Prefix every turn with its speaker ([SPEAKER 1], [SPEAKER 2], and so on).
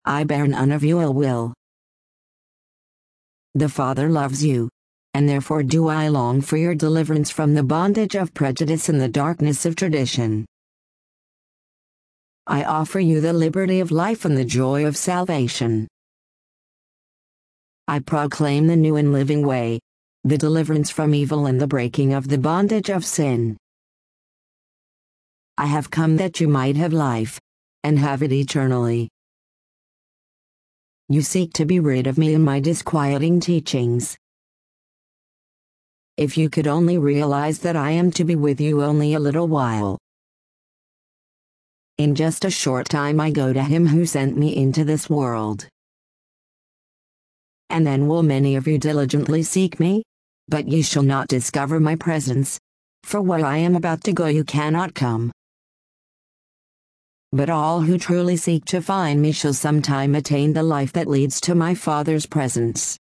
[SPEAKER 1] I bear none of your ill will. The Father loves you, and therefore do I long for your deliverance from the bondage of prejudice and the darkness of tradition. I offer you the liberty of life and the joy of salvation. I proclaim the new and living way, the deliverance from evil and the breaking of the bondage of sin. I have come that you might have life, and have it eternally. You seek to be rid of me and my disquieting teachings. If you could only realize that I am to be with you only a little while. In just a short time I go to him who sent me into this world. And then will many of you diligently seek me? But ye shall not discover my presence. For where I am about to go you cannot come. But all who truly seek to find me shall sometime attain the life that leads to my Father's presence.